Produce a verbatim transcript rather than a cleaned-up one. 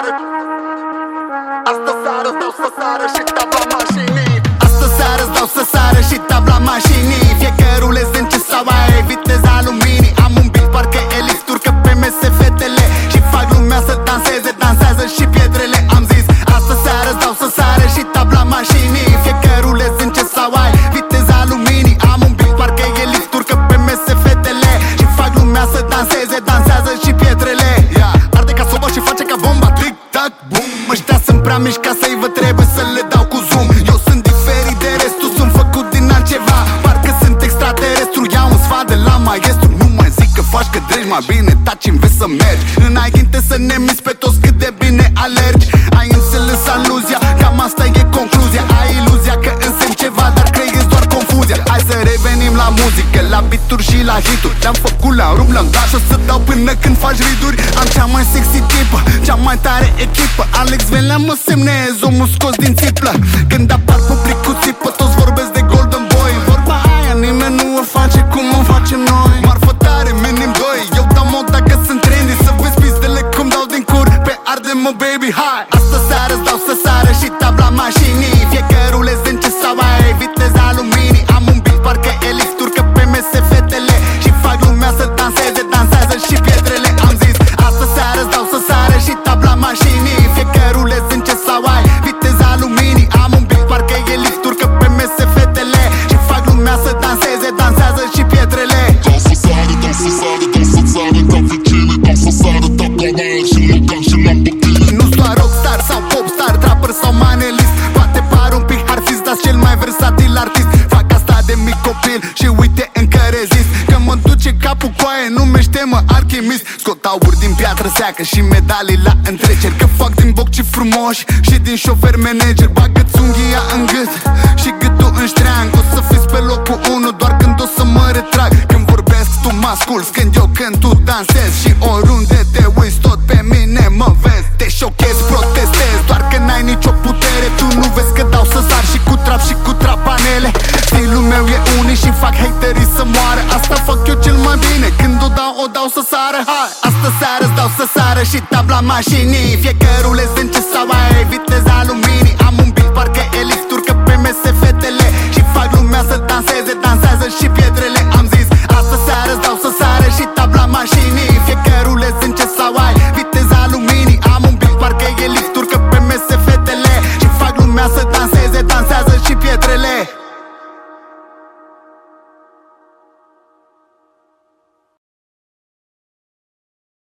sară. Astă seară stau să sară și tabla mașinii. Astă seară stau să sară și tabla mașinii. Fiecărul zânce sau aia viteza luminii. Am un beat, parcă Elix turcă pe mese fetele și fac lumea să danseze, dansează și pietrele. Am zis, astă seară stau să sară și tabla mașinii. Fiecărul zânce sau aia viteza luminii. Am un beat, parcă Elix turcă pe mese fetele și fac lumea să danseze, dansează și pietrele. yeah. Arde ca soba și face ca bomba, tic-tac, boom. Ăștia sunt prea mici ca să-i văd, trebuie să le dau cu zoom. Eu sunt diferit de restul, sunt făcut din altceva. Parcă sunt extraterestru, iau un sfat de la maestru. Nu mai zic că faci că dregi, mai bine taci, înveți să mergi înainte să ne miți pe toți cât de bine alergi. Ai înțeles aluzia, cam asta e concluzia. Ai iluzia că însemni ceva, dar creezi doar confuzia. Hai să revenim la muzică, la beat-uri și la hit-uri. Le-am făcut, le-am rupt, le-am dat și o să dau până când faci riduri. Am cea mai sexy tipă, cea mai tare echipă. Alex Venea mă semnez, omul scos din țiplă. Când apar publicul țipă, toți vorbesc de Golden Boy. Vorba aia nimeni nu o face cum o facem noi. Marfă tare, minim doi, eu dau mod dacă sunt trendy. Să vezi pizdele cum dau din cur, pe arde mă baby, hai. Astă seară dau să sară și tabla mașinii. Fiecărul zânce sau aia viteza luminii. Am un beat, parcă Elix turcă pe mese fetele și fac lumea să danseze, dansează și pietrele. Am zis, astă seară dau să sară și tabla mașinii. Fiecărul zânce sau aia viteza luminii. Am un beat, parcă Elix turcă pe mese fetele și fac lumea să danseze, dansează și pietrele. Dau să sară, dau să sară, dau să sară ca vecine. Dau să sară, tabla mea și Logan și Lamborghini. Nu-s doar rockstar sau popstar, trapper sau manelist. Poate par un pic artist, dar cel mai versatil artist. Fac asta de mic copil și uite încă rezist. Că mă duce capul coaie, numește-mă alchimist. Scot aur din piatră seacă și medalii la întreceri. Că fac din bocci frumoși și din șofer manager. Bagă-ți unghia în gât și gâtul în ștreang. O să fiți pe locul unu doar când o să mă retrag. Când vorbesc tu mă asculți, când eu când tu dansezi. Și oriunde te uiți tot pe mine mă vezi. Te șochezi, protestezi, doar că n-ai nicio putere. Tu nu vezi că dau să sar și cu trap și cu trapanele. Stilul meu e unic și fac haterii să moară. Asta fac eu cel mai bine, când o dau, o dau să sară. Hai, astă seară dau să sară și tabla mașinii. Fiecărul zânce sau aia viteza luminii.